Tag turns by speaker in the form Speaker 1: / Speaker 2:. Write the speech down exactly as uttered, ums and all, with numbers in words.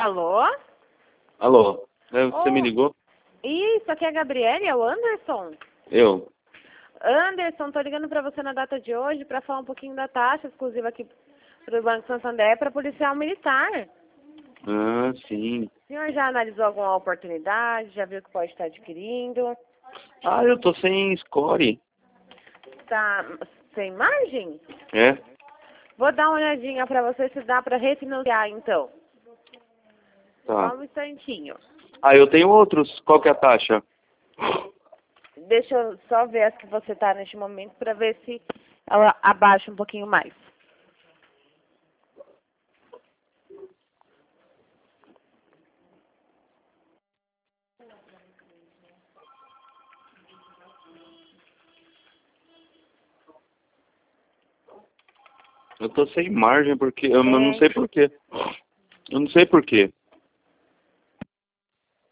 Speaker 1: Alô?
Speaker 2: Alô, é, você
Speaker 1: Oh.
Speaker 2: me ligou?
Speaker 1: Isso, aqui é a Gabriele, é o Anderson.
Speaker 2: Eu.
Speaker 1: Anderson, tô ligando pra você na data de hoje pra falar um pouquinho da taxa exclusiva aqui pro Banco Santander para policial militar.
Speaker 2: Ah, sim.
Speaker 1: O senhor já analisou alguma oportunidade? Já viu que pode estar adquirindo?
Speaker 2: Ah, eu tô sem score.
Speaker 1: Tá sem margem?
Speaker 2: É?
Speaker 1: Vou dar uma olhadinha pra você se dá pra refinanciar, então.
Speaker 2: Tá.
Speaker 1: Só um instantinho.
Speaker 2: Ah, eu tenho outros. Qual que é a taxa?
Speaker 1: Deixa eu só ver as que você tá neste momento pra ver se ela abaixa um pouquinho mais.
Speaker 2: Eu tô sem margem porque... Eu não
Speaker 1: É,
Speaker 2: sei por quê. Eu não sei por quê.